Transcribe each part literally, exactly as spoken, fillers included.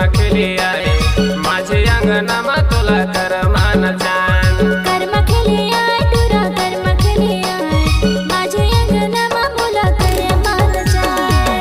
खेली आहे माझे अंगणामा तुला कर मान जान कर्म खेली आहे तुरा कर्म खेली आहे माझे अंगणामा मुला कर मान जाय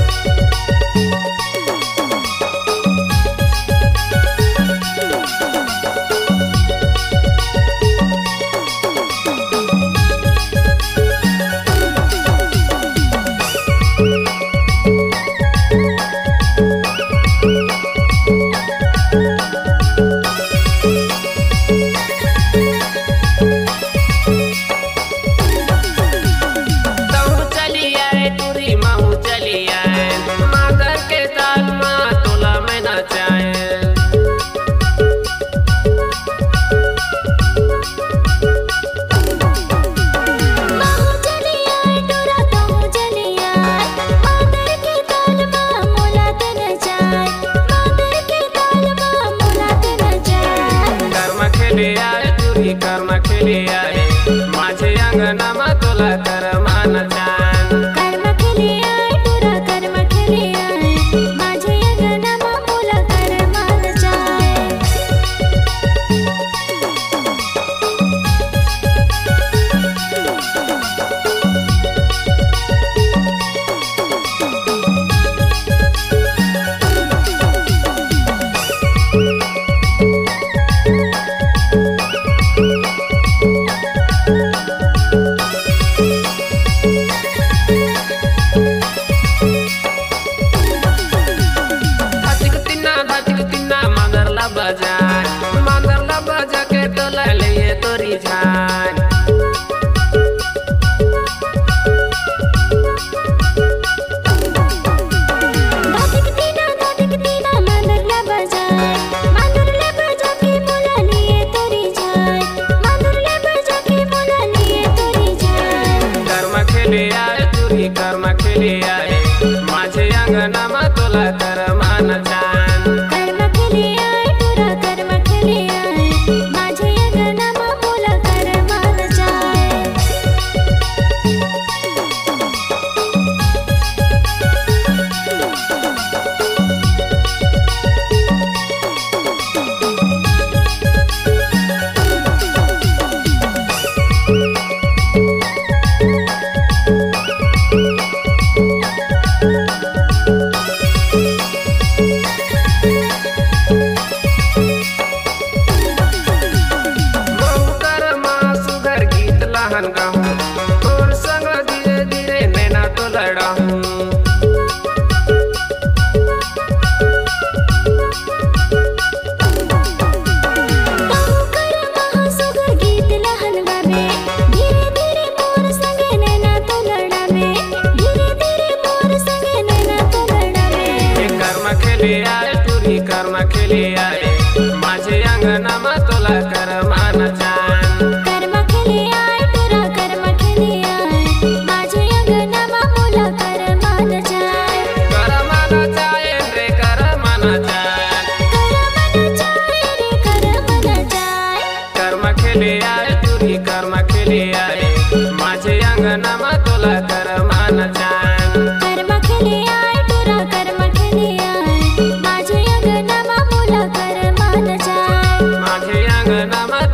कर्म खेली आहे माझे अंगणामा तुला कर मान जान कर्म खेली आहे तुरा कर्म खेली आहे माझे अंगणामा मुला कर मान जाय मांदरला बजा के तोला ले तोरी जान दातिक तीना दातिक तीना मांदरला बजा मांदरला बजा के मुला लिए तोरी जाय मांदरला बजा के मुला लिए तोरी जाय कर्म खेली आहे तुरी कर्म खेली आहे माझे अंगणामा तुला कर मान जान कर्म खेली आहे तुरा कर्म खेली आहे माझे अंगणामा मुला कर मान जाय गाऊं तोर संग धीरे धीरे नैना तो लड़ाऊं गीत लहन गावे धीरे धीरे मोर संगे नैना तो लड़ावे धीरे धीरे मोर संगे नैना तो लड़ावे कर्म खेली आहे तुरी कर्म खेली आहे